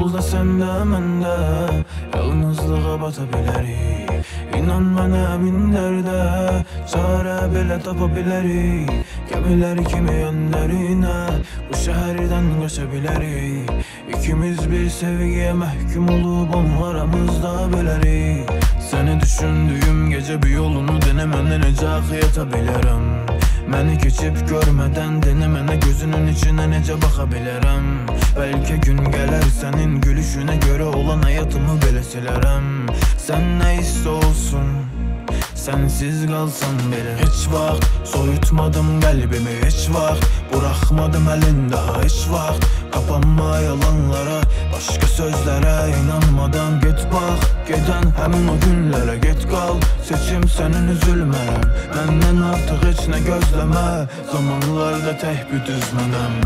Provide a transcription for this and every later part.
yolda sən də mən də yalnızlığa bata bilərik. İnan mənə minlərdə çarə belə tapa bilərik. Gəmilər kimi yönlərinə bu şəhərdən qaça bilərik. İkimiz bir sevgiyə məhkum olub onlarımızda bölərik. Səni düşündüyüm gecə bir yolunu denə mənə necə yata bilərəm. Məni keçib görmədən denə mənə gözünün içinə necə baxa bilərəm. Bəlkə gün gələr sənin gülüşünə görə olan həyatımı belə silərəm. Sən nə istə olsun, sənsiz qalsam belə. Heç vaxt soyutmadım qəlbimi, heç vaxt buraxmadım əlində, heç vaxt qapanma yalanlara, başqa sözlərə inanmadan. Get bax, gedən həmin o günlərə, get qal, seçim sənin üzülmərəm. Məndən artıq heç nə gözləmə, zamanlarda tək bir düz mənəm.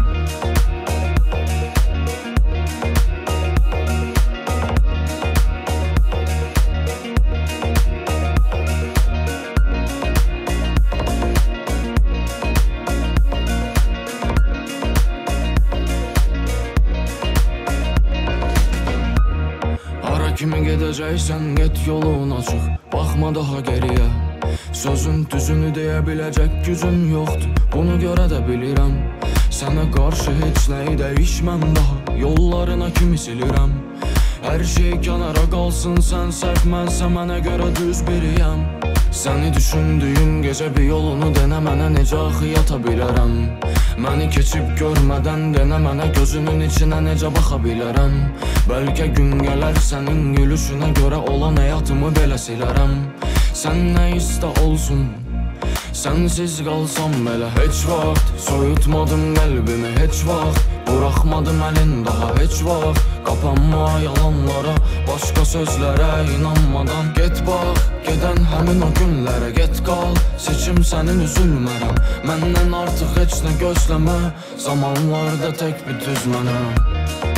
Kimi gedəcəksən, get yolun açıq, baxma daha geriyə. Sözün düzünü deyə biləcək gücün yoxdur, bunu görə də bilirəm. Sənə qarşı heç nəyi dəyişməm daha, yollarına kimi silirəm. Hər şey kənara qalsın, sən səhv, mənsə mənə görə düz biriyəm. Səni düşündüyüm gecə bir yolunu denə mənə necə axı yata bilərəm. Məni keçib görmədən denə mənə gözünün içinə necə baxa bilərəm. Bəlkə gün gələr sənin gülüşünə görə olan həyatımı belə silərəm. Sən nə istə olsun, sənsiz qalsam belə. Heç vaxt soyutmadım qəlbimi, heç vaxt buraxmadım əlin daha, heç vaxt qapanma yalanlara, başqa sözlərə inanmadan. Get bax, gedən həmin o günlərə, get qal, seçim sənin üzülmərəm. Məndən artıq heç nə gözləmə, zamanlarda tək bir düz mənəm.